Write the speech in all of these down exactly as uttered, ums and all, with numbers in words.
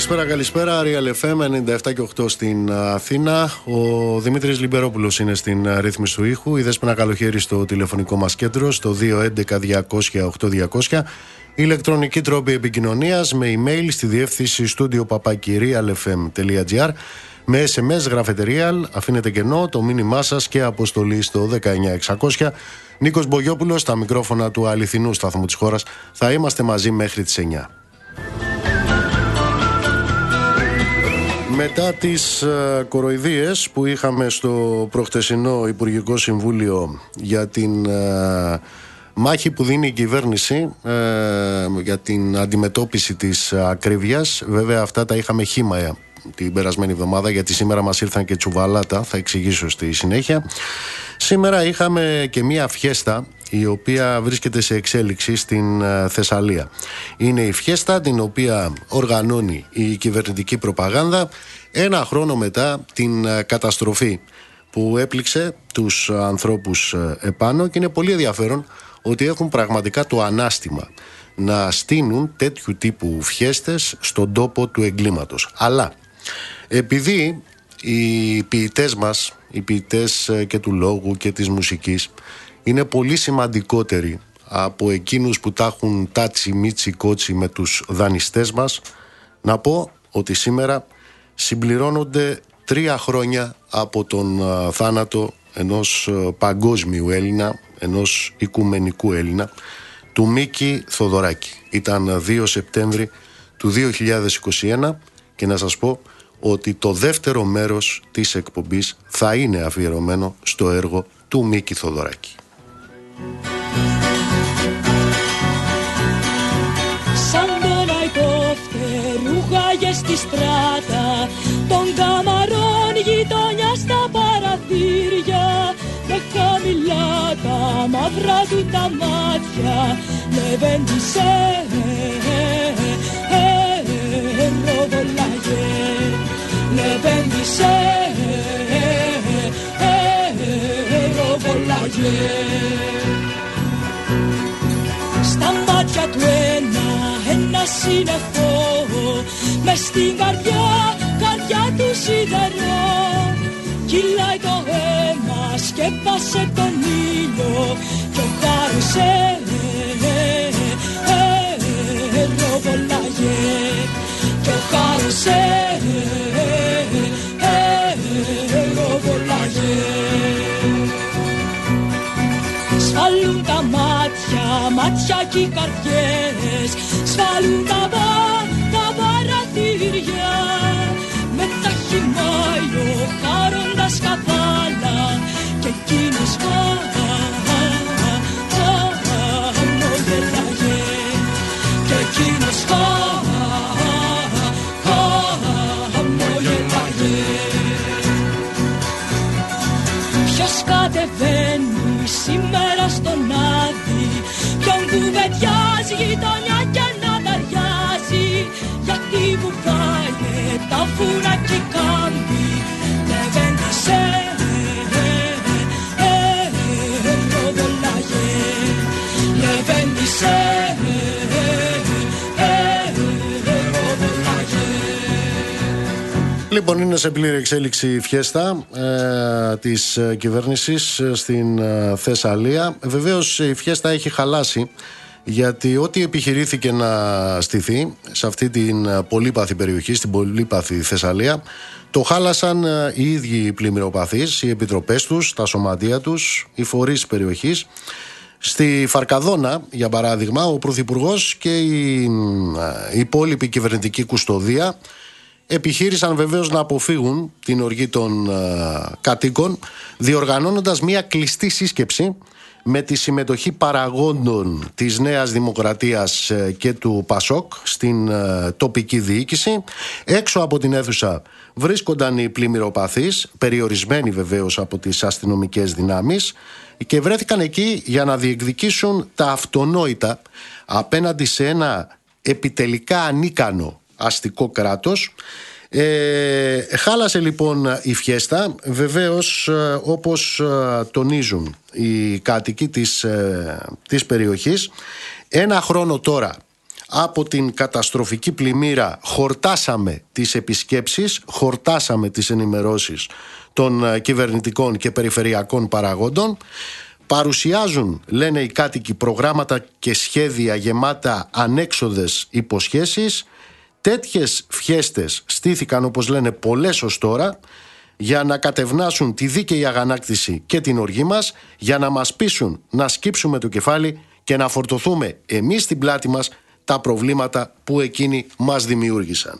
Καλησπέρα, καλησπέρα. Real εφ εμ ενενήντα επτά και οκτώ στην Αθήνα. Ο Δημήτρης Λιμπερόπουλος είναι στην ρύθμιση του ήχου. Η Δέσποινα Καλοχέρη στο τηλεφωνικό μας κέντρο, στο δύο έντεκα διακόσια οκτώ διακόσια. Ηλεκτρονική τρόπη επικοινωνίας με email στη διεύθυνση studio παπάκι real εφ εμ τελεία τζι άρ. Με ες εμ ες γράφετε Real, αφήνετε κενό, το μήνυμά σας και αποστολή στο δεκαεννιά εξακόσια. Νίκος Μπογιόπουλος, στα μικρόφωνα του αληθινού σταθμού της χώρας. Θα είμαστε μαζί μέχρι τις εννιά. Μετά τις uh, κοροϊδίες που είχαμε στο προχτεσινό Υπουργικό Συμβούλιο για την uh, μάχη που δίνει η κυβέρνηση uh, για την αντιμετώπιση της uh, ακρίβειας, βέβαια αυτά τα είχαμε χύμα την περασμένη εβδομάδα, γιατί σήμερα μας ήρθαν και τσουβαλάτα, θα εξηγήσω στη συνέχεια. Σήμερα είχαμε και μία φιέστα η οποία βρίσκεται σε εξέλιξη στην Θεσσαλία. Είναι η φιέστα την οποία οργανώνει η κυβερνητική προπαγάνδα ένα χρόνο μετά την καταστροφή που έπληξε τους ανθρώπους επάνω, και είναι πολύ ενδιαφέρον ότι έχουν πραγματικά το ανάστημα να στείνουν τέτοιου τύπου φιέστες στον τόπο του εγκλήματος. Αλλά επειδή οι ποιητές μας, οι ποιητές και του λόγου και της μουσικής, είναι πολύ σημαντικότεροι από εκείνους που τα έχουν τάτσι μίτσι κότσι με τους δανειστές μας, να πω ότι σήμερα συμπληρώνονται τρία χρόνια από τον uh, θάνατο ενός uh, παγκόσμιου Έλληνα, ενός οικουμενικού Έλληνα, του Μίκη Θοδωράκη. Ήταν δύο Σεπτέμβρη του δύο χιλιάδες είκοσι ένα, και να σας πω ότι το δεύτερο μέρος της εκπομπής θα είναι αφιερωμένο στο έργο του Μίκη Θοδωράκη. Σαν τον αϊτό φτερούγαγε στη στράτα των καμαρών γειτονιά στα παραθύρια, με χαμηλά τα μαύρα του τα μάτια λεβέντισε, ροβολάγε, λεβέντισε, ροβολάγε. Στα μάτια του ένα, ένα σύννεφο, μες στην καρδιά, καρδιά του σιδερό. Κυλάει το αίμα, σκέπασε τον ήλιο κι ο χάρος ροβολάγε, κι ο χάρος ροβολάγε. Σφαλούν τα μάτια, μάτια κι οι καρδιές, σφαλούν τα βά, τα παραθύρια. Με τα χυμάει ο χάροντας καβάλα και εκείνος χαμογελάγε, και εκείνος χαμογελάγε. Ποιος κατεβαίνει σήμερα στον Άδη, ποιον κουβεντιάζει γειτονιά και να ταιριάζει, γιατί βουβάνε τα φούρα κι οι κάμποι, λεβέντισε, ροβολάγε, λεβέντισε, ροβολάγε. Λοιπόν, είναι σε πλήρη εξέλιξη η φιέστα ε, της ε, κυβέρνησης ε, στην ε, Θεσσαλία. Βεβαίως η φιέστα έχει χαλάσει, γιατί ό,τι επιχειρήθηκε να στηθεί σε αυτή την ε, πολύπαθη περιοχή, στην πολύπαθη Θεσσαλία, το χάλασαν ε, οι ίδιοι οι πλημμυροπαθείς, οι επιτροπές τους, τα σωματεία τους, οι φορείς της περιοχής. Στη Φαρκαδόνα, για παράδειγμα, ο Πρωθυπουργός και η ε, υπόλοιπη κυβερνητική κουστοδία επιχείρησαν βεβαίως να αποφύγουν την οργή των uh, κατοίκων, διοργανώνοντας μια κλειστή σύσκεψη με τη συμμετοχή παραγόντων της Νέας Δημοκρατίας uh, και του Πασόκ στην uh, τοπική διοίκηση. Έξω από την αίθουσα βρίσκονταν οι πλημμυροπαθείς, περιορισμένοι βεβαίως από τις αστυνομικές δυνάμεις, και βρέθηκαν εκεί για να διεκδικήσουν τα αυτονόητα απέναντι σε ένα επιτελικά ανίκανο αστικό κράτος. Ε, χάλασε λοιπόν η φιέστα. Βεβαίως, όπως τονίζουν οι κάτοικοι της, της περιοχής, ένα χρόνο τώρα από την καταστροφική πλημμύρα χορτάσαμε τις επισκέψεις, χορτάσαμε τις ενημερώσεις των κυβερνητικών και περιφερειακών παραγόντων. Παρουσιάζουν, λένε οι κάτοικοι, προγράμματα και σχέδια γεμάτα ανέξοδες υποσχέσεις. Τέτοιες φιέστες στήθηκαν, όπως λένε, πολλές ως τώρα, για να κατευνάσουν τη δίκαιη αγανάκτηση και την οργή μας, για να μας πείσουν να σκύψουμε το κεφάλι και να φορτωθούμε εμείς στην πλάτη μας τα προβλήματα που εκείνοι μας δημιούργησαν.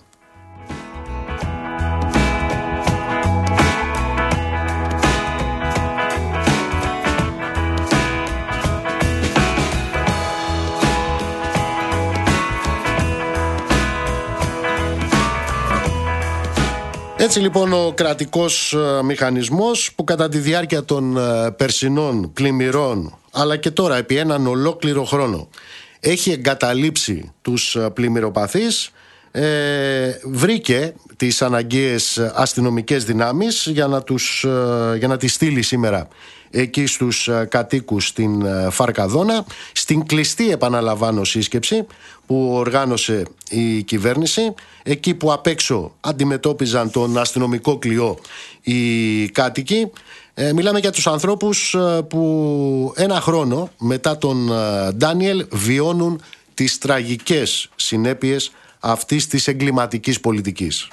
Έτσι λοιπόν ο κρατικός μηχανισμός, που κατά τη διάρκεια των περσινών πλημμυρών, αλλά και τώρα επί έναν ολόκληρο χρόνο, έχει εγκαταλείψει τους πλημμυροπαθείς, ε, βρήκε τις αναγκαίες αστυνομικές δυνάμεις για να, τους, για να τις στείλει σήμερα εκεί στους κατοίκους στην Φαρκαδόνα, στην κλειστή, επαναλαμβάνω, σύσκεψη που οργάνωσε η κυβέρνηση, εκεί που απ' έξω αντιμετώπιζαν τον αστυνομικό κλειό οι κάτοικοι. Ε, μιλάμε για τους ανθρώπους που ένα χρόνο μετά τον Ντάνιελ βιώνουν τις τραγικές συνέπειες αυτής της εγκληματικής πολιτικής.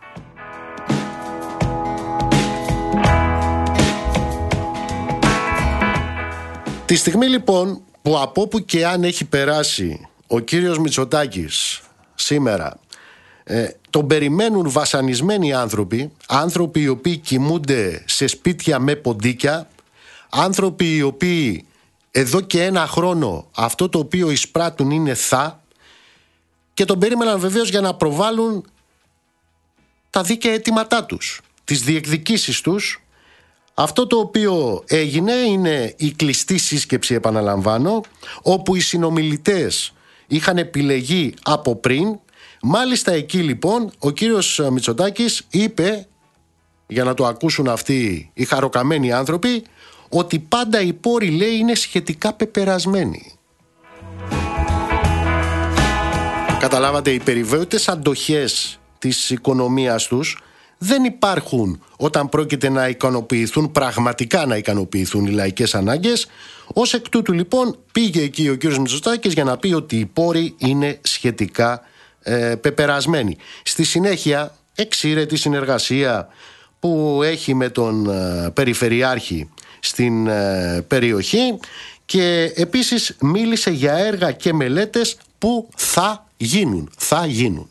Τη στιγμή λοιπόν που από όπου και αν έχει περάσει ο κύριος Μητσοτάκης σήμερα, ε, τον περιμένουν βασανισμένοι άνθρωποι, άνθρωποι οι οποίοι κοιμούνται σε σπίτια με ποντίκια, άνθρωποι οι οποίοι εδώ και ένα χρόνο αυτό το οποίο εισπράττουν είναι θά, και τον περίμεναν βεβαίως για να προβάλλουν τα δίκαια αιτήματά τους, τις διεκδικήσεις τους. Αυτό το οποίο έγινε είναι η κλειστή σύσκεψη, επαναλαμβάνω, όπου οι συνομιλητές είχαν επιλεγεί από πριν. Μάλιστα εκεί λοιπόν ο κύριος Μητσοτάκης είπε, για να το ακούσουν αυτοί οι χαροκαμένοι άνθρωποι, ότι πάντα οι πόροι, λέει, είναι σχετικά πεπερασμένοι. Καταλάβατε, οι περιβόητες αντοχές της οικονομίας τους δεν υπάρχουν όταν πρόκειται να ικανοποιηθούν, πραγματικά να ικανοποιηθούν οι λαϊκές ανάγκες. Ως εκ τούτου λοιπόν πήγε εκεί ο κύριος Μητσοτάκης για να πει ότι οι πόροι είναι σχετικά ε, πεπερασμένοι. Στη συνέχεια εξήρε τη συνεργασία που έχει με τον ε, Περιφερειάρχη στην ε, περιοχή, και επίσης μίλησε για έργα και μελέτες που θα γίνουν, θα γίνουν.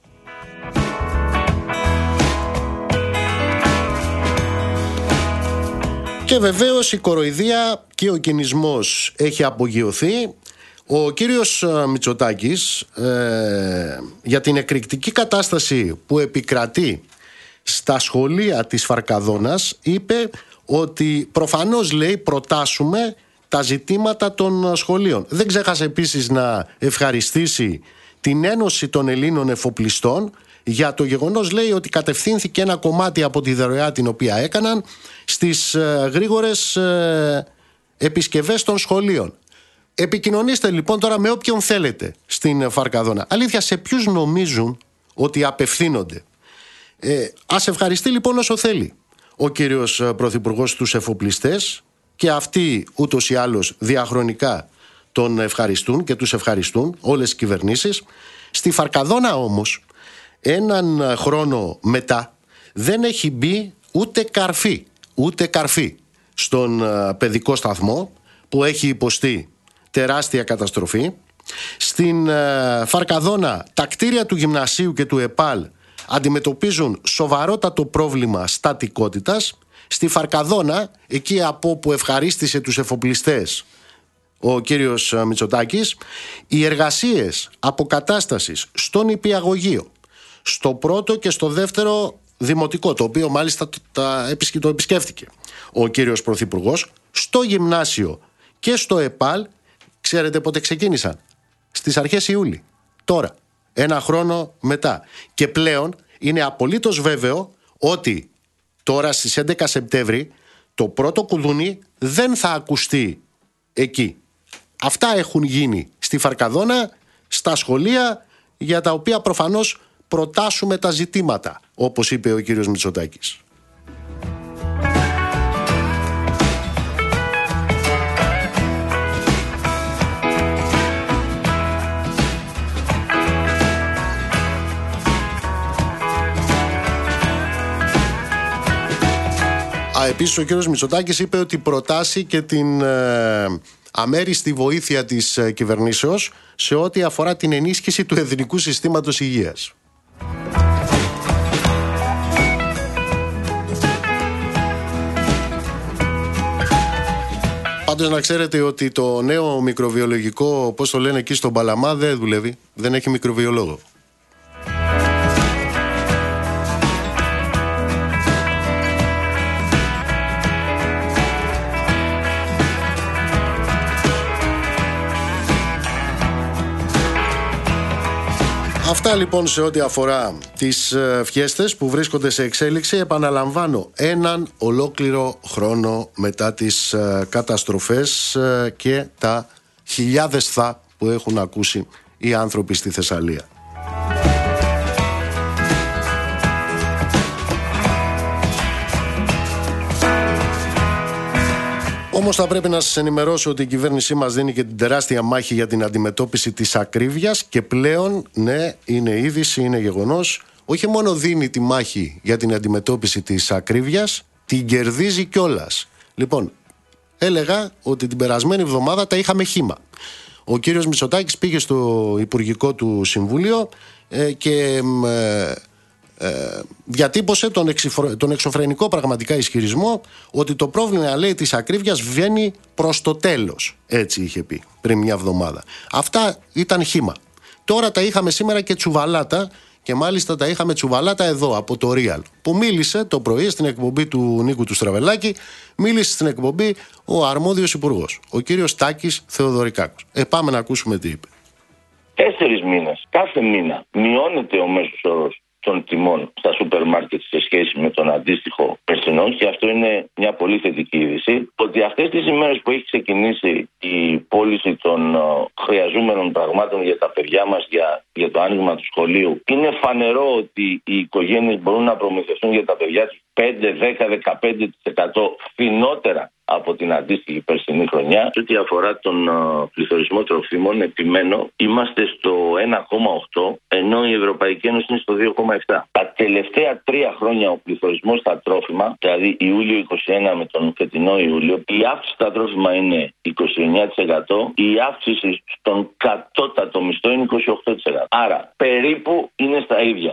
Και βεβαίως η κοροϊδία και ο κινησμός έχει απογειωθεί. Ο κύριος Μητσοτάκης ε, για την εκρηκτική κατάσταση που επικρατεί στα σχολεία της Φαρκαδόνας είπε ότι προφανώς, λέει, προτάσουμε τα ζητήματα των σχολείων. Δεν ξέχασε επίσης να ευχαριστήσει την Ένωση των Ελλήνων Εφοπλιστών για το γεγονός, λέει, ότι κατευθύνθηκε ένα κομμάτι από τη δωρεά την οποία έκαναν στις ε, γρήγορες ε, επισκευές των σχολείων. Επικοινωνήστε λοιπόν τώρα με όποιον θέλετε στην Φαρκαδόνα. Αλήθεια, σε ποιους νομίζουν ότι απευθύνονται? Ε, ας ευχαριστεί λοιπόν όσο θέλει ο κύριος Πρωθυπουργός τους εφοπλιστές, και αυτοί ούτως ή άλλως διαχρονικά τον ευχαριστούν και τους ευχαριστούν όλες οι κυβερνήσεις. Στη Φαρκαδόνα όμως, έναν χρόνο μετά, δεν έχει μπει ούτε καρφί, ούτε καρφί στον παιδικό σταθμό που έχει υποστεί τεράστια καταστροφή. Στην Φαρκαδόνα τα κτίρια του γυμνασίου και του ΕΠΑΛ αντιμετωπίζουν σοβαρότατο πρόβλημα στατικότητας. Στη Φαρκαδόνα, εκεί από που ευχαρίστησε τους εφοπλιστές ο κύριος Μητσοτάκης, οι εργασίες αποκατάστασης στον νηπιαγωγείο, στο πρώτο και στο δεύτερο δημοτικό, το οποίο μάλιστα το επισκέφθηκε ο κύριος Πρωθυπουργός, στο γυμνάσιο και στο ΕΠΑΛ, ξέρετε πότε ξεκίνησαν? Στις αρχές Ιούλη. Τώρα, ένα χρόνο μετά. Και πλέον είναι απολύτως βέβαιο ότι τώρα στις έντεκα Σεπτέμβρη το πρώτο κουδούνι δεν θα ακουστεί εκεί. Αυτά έχουν γίνει στη Φαρκαδόνα στα σχολεία, για τα οποία προφανώς προτάσουμε τα ζητήματα, όπως είπε ο κύριος Μητσοτάκης. Α, επίσης ο κύριος Μητσοτάκης είπε ότι προτάσει και την ε, αμέριστη βοήθεια της ε, κυβερνήσεως σε ό,τι αφορά την ενίσχυση του εθνικού συστήματος υγείας. Πάντως να ξέρετε ότι το νέο μικροβιολογικό, πώς το λένε εκεί στον Παλαμά, δεν δουλεύει, δεν έχει μικροβιολόγο. Αυτά λοιπόν σε ό,τι αφορά τις ε, φιέστες που βρίσκονται σε εξέλιξη. Επαναλαμβάνω, έναν ολόκληρο χρόνο μετά τις ε, καταστροφές ε, και τα χιλιάδες θα που έχουν ακούσει οι άνθρωποι στη Θεσσαλία. Όμως θα πρέπει να σας ενημερώσω ότι η κυβέρνησή μας δίνει και την τεράστια μάχη για την αντιμετώπιση της ακρίβειας και πλέον, ναι, είναι είδηση, είναι γεγονός, όχι μόνο δίνει τη μάχη για την αντιμετώπιση της ακρίβειας, την κερδίζει κιόλας. Λοιπόν, έλεγα ότι την περασμένη εβδομάδα τα είχαμε χύμα. Ο κύριος Μητσοτάκης πήγε στο Υπουργικό του Συμβούλιο ε, και... Ε, Ε, διατύπωσε τον, εξυφρο... τον εξωφρενικό πραγματικά ισχυρισμό ότι το πρόβλημα, λέει, της ακρίβειας βγαίνει προς το τέλος. Έτσι είχε πει πριν μια εβδομάδα. Αυτά ήταν χύμα. Τώρα τα είχαμε σήμερα και τσουβαλάτα, και μάλιστα τα είχαμε τσουβαλάτα εδώ από το Real, που μίλησε το πρωί στην εκπομπή του Νίκου του Στραβελάκη, μίλησε στην εκπομπή ο αρμόδιος υπουργός, ο κύριος Τάκης Θεοδωρικάκος. Ε, πάμε να ακούσουμε τι είπε. Τέσσερις μήνες, κάθε μήνα μειώνεται ο μέσος όρος των τιμών στα σούπερ μάρκετ σε σχέση με τον αντίστοιχο περσινό, και αυτό είναι μια πολύ θετική είδηση. Ότι αυτές τις ημέρες που έχει ξεκινήσει η πώληση των uh, χρειαζόμενων πραγμάτων για τα παιδιά μας, για, για το άνοιγμα του σχολείου, είναι φανερό ότι οι οικογένειες μπορούν να προμηθευτούν για τα παιδιά τους πέντε, δέκα, δεκαπέντε τοις εκατό φθηνότερα από την αντίστοιχη περσινή χρονιά. Σε ό,τι αφορά τον uh, πληθωρισμό τροφίμων, επιμένω, είμαστε στο ένα κόμμα οκτώ, ενώ η Ευρωπαϊκή Ένωση είναι στο δύο κόμμα επτά. Τα τελευταία τρία χρόνια ο πληθωρισμός στα τρόφιμα, δηλαδή Ιούλιο είκοσι ένα με τον φετινό Ιούλιο, η αύξηση στα τρόφιμα είναι είκοσι εννέα τοις εκατό, η αύξηση στον κατώτατο μισθό είναι είκοσι οκτώ τοις εκατό. Άρα περίπου είναι στα ίδια.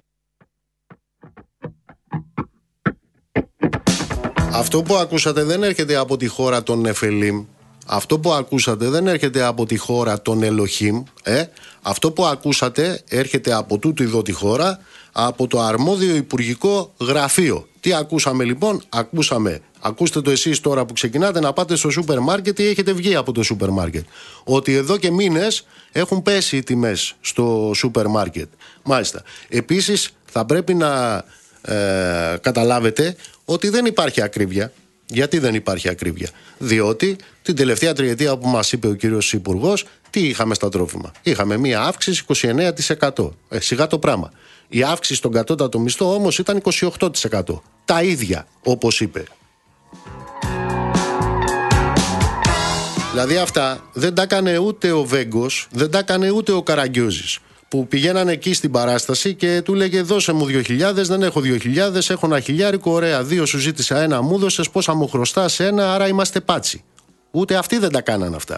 Αυτό που ακούσατε δεν έρχεται από τη χώρα των Νεφελίμ. Αυτό που ακούσατε δεν έρχεται από τη χώρα των Ελοχήμ. Ε? Αυτό που ακούσατε έρχεται από τούτη εδώ τη χώρα, από το αρμόδιο υπουργικό γραφείο. Τι ακούσαμε λοιπόν? Ακούσαμε, ακούστε το εσείς τώρα που ξεκινάτε να πάτε στο σούπερ μάρκετ ή έχετε βγει από το σούπερ μάρκετ, ότι εδώ και μήνες έχουν πέσει οι τιμές στο σούπερ μάρκετ. Μάλιστα. Επίσης θα πρέπει να ε, καταλάβετε ότι δεν υπάρχει ακρίβεια. Γιατί δεν υπάρχει ακρίβεια? Διότι την τελευταία τριετία που μας είπε ο κύριος Υπουργός, τι είχαμε στα τρόφιμα? Είχαμε μία αύξηση είκοσι εννέα τοις εκατό. Ε, σιγά το πράγμα. Η αύξηση στον κατώτατο μισθό όμως ήταν είκοσι οκτώ τοις εκατό. Τα ίδια, όπως είπε. Δηλαδή αυτά δεν τα έκανε ούτε ο Βέγκος, δεν τα έκανε ούτε ο Καραγκιόζης, που πηγαίνανε εκεί στην παράσταση και του λέγε δώσε μου δύο χιλιάδες, δεν έχω δύο χιλιάδες, έχω ένα χιλιάρικο, ωραία, δύο σου ζήτησα, ένα μου δώσες, πόσα μου χρωστάς, ένα, άρα είμαστε πάτσι. Ούτε αυτοί δεν τα κάναν αυτά.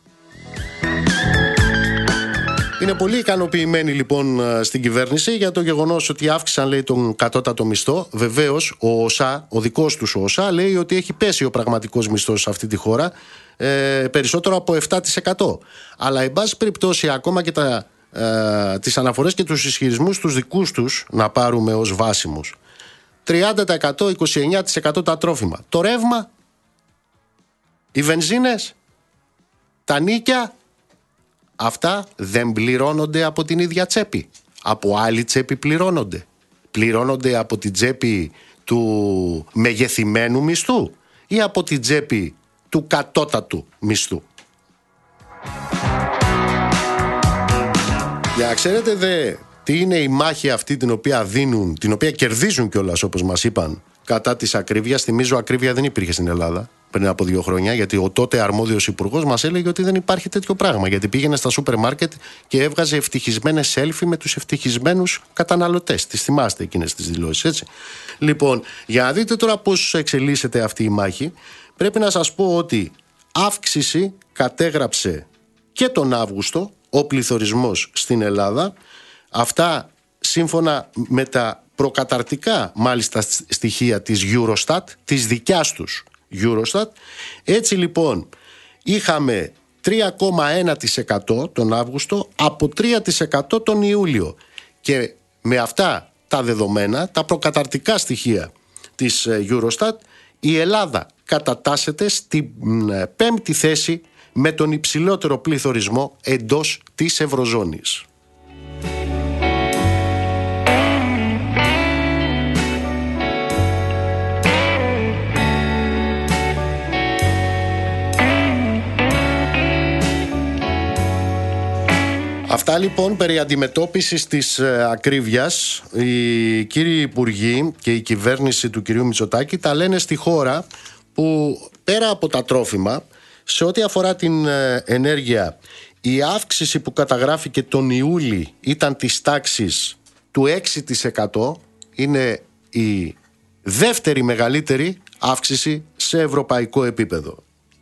Είναι πολύ ικανοποιημένοι λοιπόν στην κυβέρνηση για το γεγονός ότι αύξησαν, λέει, τον κατώτατο μισθό. Βεβαίως ο ΟΣΑ, ο δικός τους ο ΟΣΑ, λέει ότι έχει πέσει ο πραγματικός μισθός σε αυτή τη χώρα ε, περισσότερο από επτά τοις εκατό. Αλλά εν πάση περιπτώσει ακόμα και τα Uh, τις αναφορές και τους ισχυρισμούς τους δικούς τους να πάρουμε ως βάσιμους, τριάντα τοις εκατό, είκοσι εννέα τοις εκατό τα τρόφιμα, το ρεύμα, οι βενζίνες, τα νίκια, αυτά δεν πληρώνονται από την ίδια τσέπη, από άλλη τσέπη πληρώνονται πληρώνονται από την τσέπη του μεγεθυμένου μισθού ή από την τσέπη του κατώτατου μισθού? Για να ξέρετε δε τι είναι η μάχη αυτή την οποία δίνουν, την οποία κερδίζουν κιόλας, όπως μας είπαν, κατά της ακρίβειας. Θυμίζω, ακρίβεια δεν υπήρχε στην Ελλάδα πριν από δύο χρόνια, γιατί ο τότε αρμόδιος υπουργός μας έλεγε ότι δεν υπάρχει τέτοιο πράγμα. Γιατί πήγαινε στα σούπερ μάρκετ και έβγαζε ευτυχισμένες selfie με τους ευτυχισμένους καταναλωτές. Τις θυμάστε εκείνες τις δηλώσεις, έτσι. Λοιπόν, για να δείτε τώρα πώς εξελίσσεται αυτή η μάχη, πρέπει να σας πω ότι αύξηση κατέγραψε και τον Αύγουστο ο πληθωρισμός στην Ελλάδα. Αυτά σύμφωνα με τα προκαταρτικά μάλιστα στοιχεία της Eurostat, της δικιάς τους Eurostat. Έτσι λοιπόν είχαμε τρία κόμμα ένα τοις εκατό τον Αύγουστο από τρία τοις εκατό τον Ιούλιο, και με αυτά τα δεδομένα, τα προκαταρτικά στοιχεία της Eurostat, η Ελλάδα κατατάσσεται στην πέμπτη θέση με τον υψηλότερο πληθωρισμό εντός της Ευρωζώνης. Αυτά λοιπόν περί αντιμετώπισης της ε, ακρίβειας. Οι κύριοι υπουργοί και η κυβέρνηση του κυρίου Μητσοτάκη τα λένε στη χώρα που πέρα από τα τρόφιμα, σε ό,τι αφορά την ε, ενέργεια, η αύξηση που καταγράφηκε τον Ιούλη ήταν της τάξης του έξι τοις εκατό. Είναι η δεύτερη μεγαλύτερη αύξηση σε ευρωπαϊκό επίπεδο.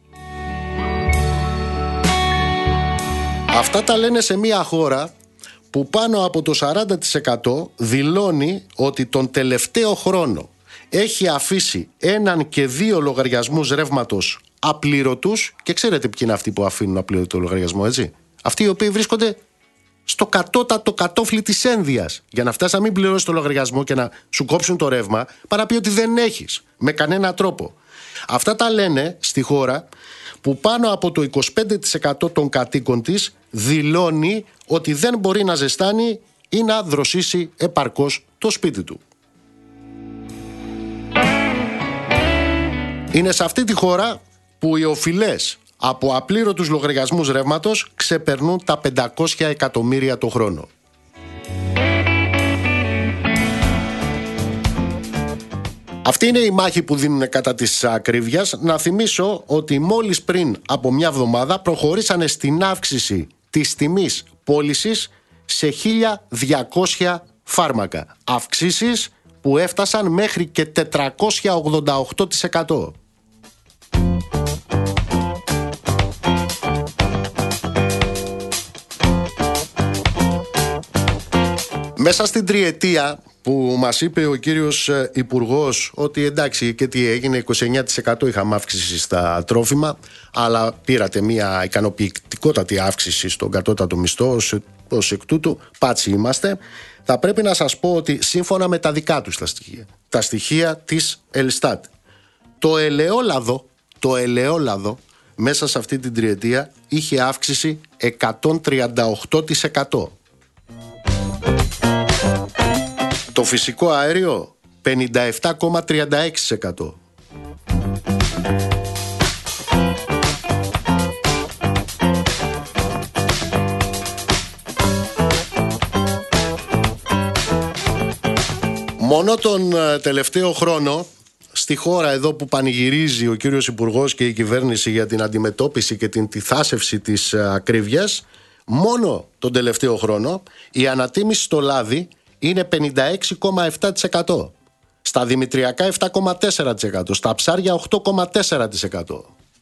Αυτά τα λένε σε μια χώρα που πάνω από το σαράντα τοις εκατό δηλώνει ότι τον τελευταίο χρόνο έχει αφήσει έναν και δύο λογαριασμούς ρεύματος απλήρωτους. Και ξέρετε ποιοι είναι αυτοί που αφήνουν απλήρωτο λογαριασμό, έτσι? Αυτοί οι οποίοι βρίσκονται στο κατώτατο κατόφλι της ένδυας. Για να φτάσει να μην πληρώσεις το λογαριασμό και να σου κόψουν το ρεύμα, παρά πει ότι δεν έχεις με κανένα τρόπο. Αυτά τα λένε στη χώρα που πάνω από το είκοσι πέντε τοις εκατό των κατοίκων της δηλώνει ότι δεν μπορεί να ζεστάνει ή να δροσίσει επαρκώς το σπίτι του. Είναι σε αυτή τη χώρα που οι οφειλές από απλήρωτους λογαριασμούς ρεύματος ξεπερνούν τα πεντακόσια εκατομμύρια το χρόνο. Αυτή είναι η μάχη που δίνουν κατά της ακρίβειας. Να θυμίσω ότι μόλις πριν από μια εβδομάδα προχωρήσανε στην αύξηση της τιμής πώλησης σε χίλια διακόσια φάρμακα. Αυξήσεις που έφτασαν μέχρι και τετρακόσια ογδόντα οκτώ τοις εκατό. Μέσα στην τριετία που μας είπε ο κύριος Υπουργός ότι εντάξει και τι έγινε, είκοσι εννέα τοις εκατό είχαμε αύξηση στα τρόφιμα, αλλά πήρατε μια ικανοποιητικότατη αύξηση στον κατώτατο μισθό, ως εκ τούτου πάτσι είμαστε. Θα πρέπει να σας πω ότι σύμφωνα με τα δικά τους τα στοιχεία, τα στοιχεία της Ελστάτ, το ελαιόλαδο, το ελαιόλαδο μέσα σε αυτή την τριετία είχε αύξηση εκατόν τριάντα οκτώ τοις εκατό. Το φυσικό αέριο πενήντα επτά κόμμα τριάντα έξι τοις εκατό. Μόνο τον τελευταίο χρόνο στη χώρα εδώ που πανηγυρίζει ο κύριος Υπουργός και η κυβέρνηση για την αντιμετώπιση και την τιθάσευση της ακρίβειας, μόνο τον τελευταίο χρόνο η ανατίμηση στο λάδι είναι πενήντα έξι κόμμα επτά τοις εκατό, στα δημητριακά επτά κόμμα τέσσερα τοις εκατό, στα ψάρια οκτώ κόμμα τέσσερα τοις εκατό.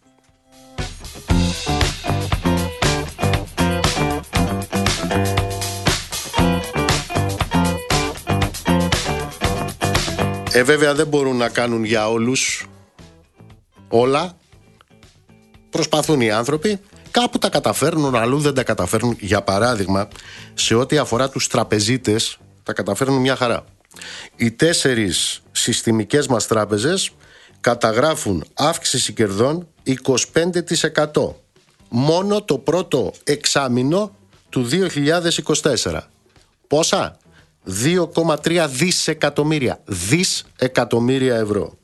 Ε, βέβαια δεν μπορούν να κάνουν για όλους όλα. Προσπαθούν οι άνθρωποι, κάπου τα καταφέρνουν, αλλού δεν τα καταφέρνουν. Για παράδειγμα, σε ό,τι αφορά τους τραπεζίτες, τα καταφέρνουν μια χαρά. Οι τέσσερις συστημικές μας τράπεζες καταγράφουν αύξηση κερδών είκοσι πέντε τοις εκατό μόνο το πρώτο εξάμηνο του δύο χιλιάδες είκοσι τέσσερα. Πόσα? δύο κόμμα τρία δισεκατομμύρια. Δισεκατομμύρια ευρώ.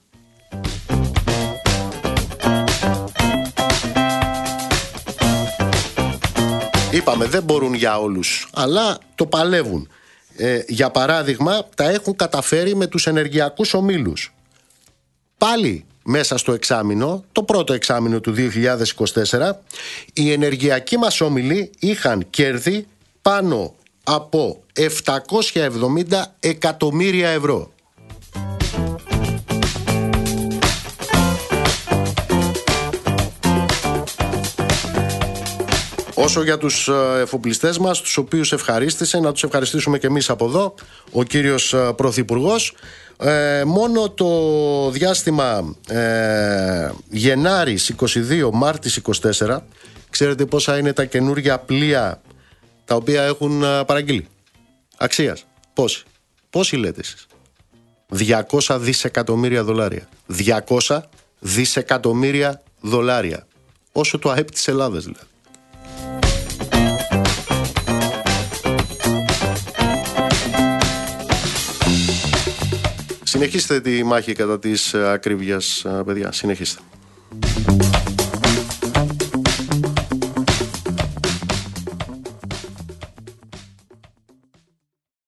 Είπαμε δεν μπορούν για όλους, αλλά το παλεύουν. Ε, για παράδειγμα, τα έχουν καταφέρει με τους ενεργειακούς ομίλους. Πάλι μέσα στο εξάμηνο, το πρώτο εξάμηνο του δύο χιλιάδες είκοσι τέσσερα, οι ενεργειακοί μας όμιλοι είχαν κέρδη πάνω από επτακόσια εβδομήντα εκατομμύρια ευρώ. Όσο για τους εφοπλιστές μας, τους οποίους ευχαρίστησε, να τους ευχαριστήσουμε και εμείς από εδώ, ο κύριος Πρωθυπουργός. Ε, μόνο το διάστημα ε, Γενάρης είκοσι δύο, Μάρτης είκοσι τέσσερα, ξέρετε πόσα είναι τα καινούργια πλοία τα οποία έχουν παραγγείλει? Αξίας. Πόσοι? Πόσοι λέτε εσείς? διακόσια δισεκατομμύρια δολάρια. διακόσια δισεκατομμύρια δολάρια. Όσο το ΑΕΠ της Ελλάδας δηλαδή. Συνεχίστε τη μάχη κατά της ακρίβειας, παιδιά. Συνεχίστε.